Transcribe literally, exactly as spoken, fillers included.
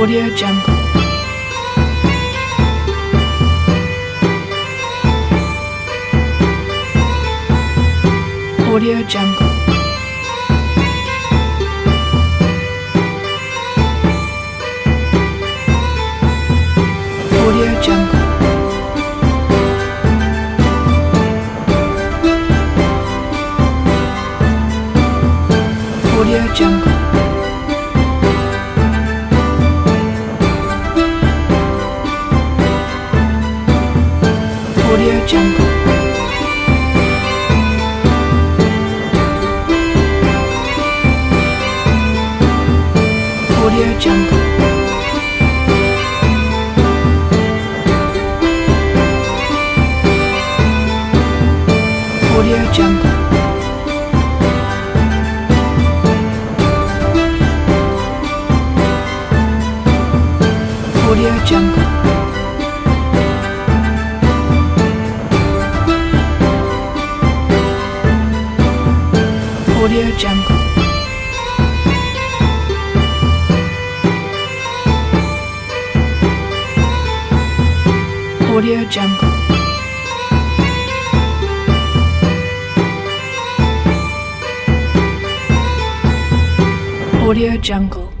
Audio Jungle. Audio Jungle. Audio Jungle. Audio Jungle. Audio Jungle. Audio Jungle. Audio Jungle. Audio Jungle. Audio Jungle. Audio Jungle. Audio Jungle.